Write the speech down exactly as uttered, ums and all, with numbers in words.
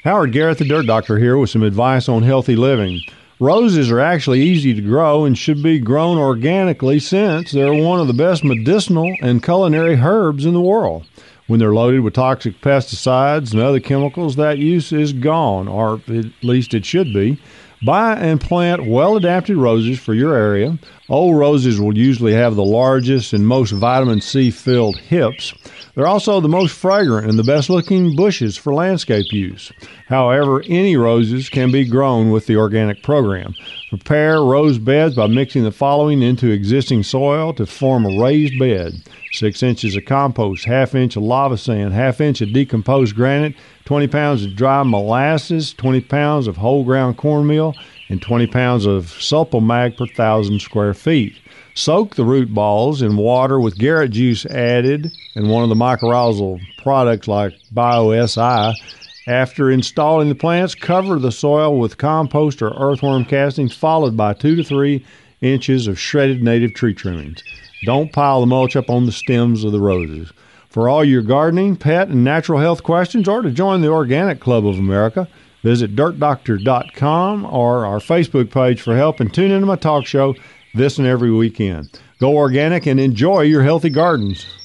Howard Garrett, the Dirt Doctor, here with some advice on healthy living. Roses are actually easy to grow and should be grown organically since they're one of the best medicinal and culinary herbs in the world. When they're loaded with toxic pesticides and other chemicals, that use is gone, or at least it should be. Buy and plant well-adapted roses for your area. Old roses will usually have the largest and most vitamin C-filled hips. They're also the most fragrant and the best-looking bushes for landscape use. However, any roses can be grown with the organic program. Prepare rose beds by mixing the following into existing soil to form a raised bed. Six inches of compost, half inch of lava sand, half inch of decomposed granite, twenty pounds of dry molasses, twenty pounds of whole ground cornmeal, and twenty pounds of Sulpomag per thousand square feet. Soak the root balls in water with Garrett juice added and one of the mycorrhizal products like BioSI. After installing the plants, cover the soil with compost or earthworm castings, followed by two to three inches of shredded native tree trimmings. Don't pile the mulch up on the stems of the roses. For all your gardening, pet, and natural health questions, or to join the Organic Club of America, visit dirt doctor dot com or our Facebook page for help, and tune into my talk show this and every weekend. Go organic and enjoy your healthy gardens.